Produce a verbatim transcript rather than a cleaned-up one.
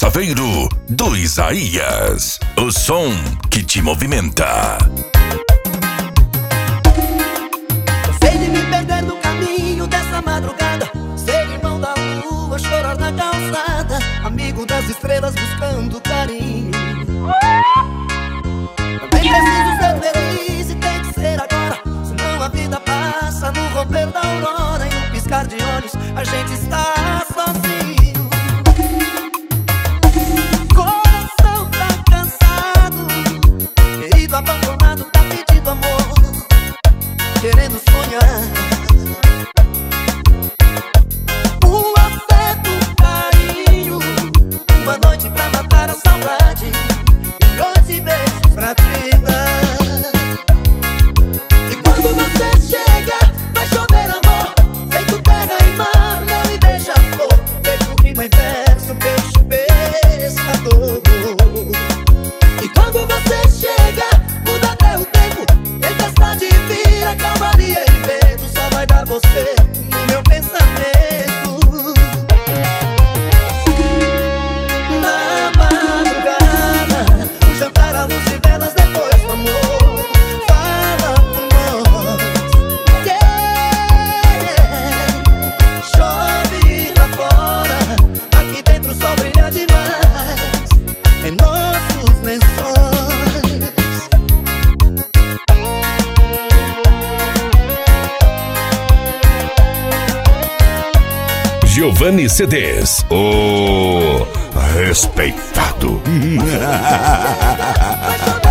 Chaveiro do Isaías. O som que te movimenta. Cansei de me perder no caminho dessa madrugada, ser irmão da lua, chorar na calçada, amigo das estrelas buscando carinho. Também preciso ser feliz e tem que ser agora, senão a vida passa no romper da aurora. Em um piscar de olhos a gente está sozinho. Coração tá cansado, querido abandonado, tá pedindo amor, querendo sonhar. Um afeto, um carinho, uma noite pra matar a saudade, milhões de beijos pra te dar. E quando você chega, vai chover amor, feito terra e mar, mel e beija-flor, feito rima e verso, peixe pescador. E quando você chega, muda até o tempo, tempestade vira calmaria e vento, só vai dar você no meu pensamento. Na madrugada, um jantar à luz de velas, depois do amor, fala por nós, yeah. Chove lá fora, aqui dentro o sol brilha demais em nossos lençóis. Giovanni C Ds, o respeitado.